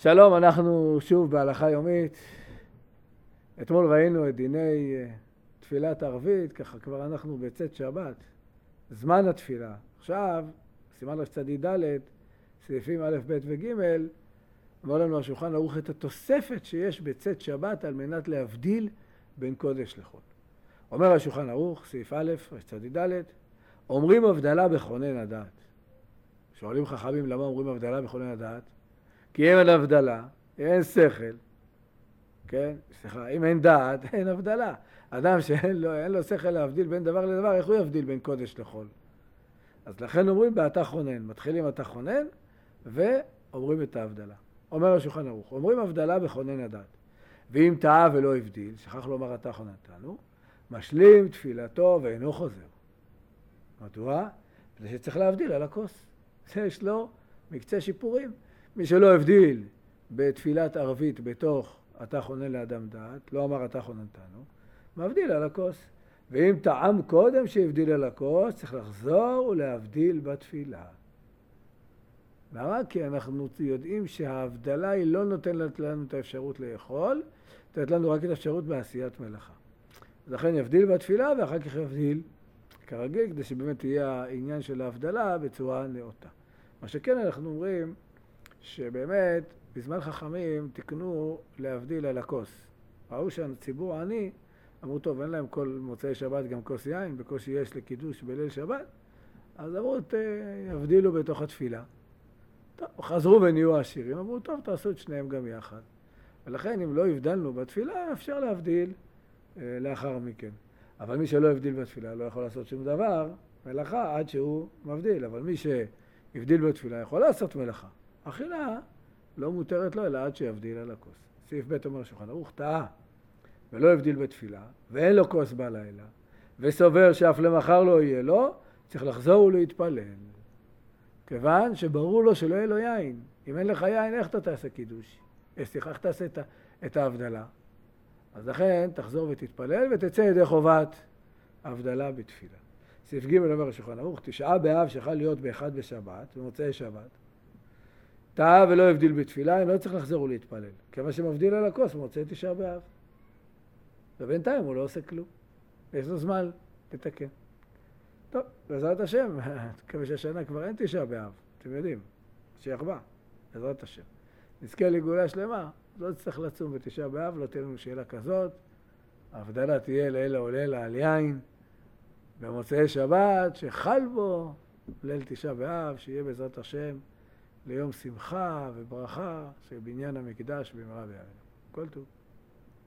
שלום, אנחנו שוב בהלכה יומית. אתמול ראינו את דיני תפילת ערבית, ככה כבר אנחנו בצאת שבת, זמן התפילה. עכשיו, סימן רצ"ד ד', סעיפים א', ב' וג', אומר לנו השולחן ערוך את התוספת שיש בצאת שבת על מנת להבדיל בין קודש לחול. אומר השולחן ערוך, סעיף א', רצ"ד ד', אומרים הבדלה בכונן הדעת. שואלים חכמים למה אומרים הבדלה בכונן הדעת? כי אם אין הבדלה, אם אין שכל, כן? סליחה, אם אין דעת, אין הבדלה. אדם שאין לו שכל להבדיל בין דבר לדבר, איך הוא יבדיל בין קודש לחול? אז לכן אומרים באתה חונן, מתחילים אתה חונן, ואומרים את ההבדלה. אומר השולחן ערוך, אומרים הבדלה בכונן הדעת. ואם טעה ולא הבדיל, שכח לומר אתה חוננתנו, משלים תפילתו ואינו חוזר. מדוע? זה שצריך להבדיל על הכוס. יש לו מקצה שיפורים. מי שלא הבדיל בתפילת ערבית בתוך אתה חונן לאדם דעת, לא אמר אתה חוננתנו, מבדיל על הכוס. ואם טעם קודם שהבדיל על הכוס, צריך לחזור ולהבדיל בתפילה. למה? כי אנחנו יודעים שההבדלה היא לא נותנת לנו את האפשרות לאכול, נותנת לנו רק את האפשרות בעשיית מלאכה. לכן יבדיל בתפילה ואחר כך יבדיל כרגיל, כדי שבאמת יהיה העניין של ההבדלה בצורה נאותה. מה שכן אנחנו אומרים, שבאמת בזמן חכמים תקנו להבדיל על הכוס. ראו שהציבור העני, אמרו טוב, אין להם כל מוצאי שבת גם כוס יין, בקושי יש לקידוש בליל שבת, אז אמרו יבדילו בתוך התפילה. טוב, חזרו ונהיו עשירים, אמרו טוב, תעשו את שניהם גם יחד. ולכן אם לא הבדלנו בתפילה, אפשר להבדיל לאחר מכן. אבל מי שלא הבדיל בתפילה לא יכול לעשות שום דבר, מלאכה, עד שהוא מבדיל. אבל מי שהבדיל בתפילה יכול לעשות מלאכה. אכילה לא מותרת לו, אלא עד שיבדיל על הכוס. סעיף ב' אומר שולחן ערוך, טעה ולא הבדיל בתפילה, ואין לו כוס בלילה, וסובר שאף למחר לא יהיה לו, צריך לחזור ולהתפלל. כיוון שברור לו שלא יהיה לו יין. אם אין לך יין, איך אתה תעשה קידוש? סליחה, איך תעשה את ההבדלה? אז לכן תחזור ותתפלל ותצא ידי חובת ההבדלה בתפילה. סעיף ג' אומר השולחן ערוך, 9 באב שיכול להיות באחד בשבת, במוצאי שבת. טעה ולא הבדיל בתפילה, אם לא צריך לחזור ולהתפלל. כמה שמבדיל על הכוס, הוא מוצא 9 באב. ובינתיים הוא לא עושה כלום. יש לו זמן לתקן. טוב, בעזרת השם, כמה שהשנה כבר אין 9 באב, אתם יודעים, שיחבא, בעזרת השם. נזכה לגאולה שלמה, לא צריך לצום ב9 באב, לא תהיה לנו שאלה כזאת. ההבדלה תהיה לילה או לילה על יין, במוצאי שבת, שחל בו ליל 9 באב, שיהיה בעזרת השם ליום שמחה וברכה של בניין המקדש במהרה בימינו. כל טוב.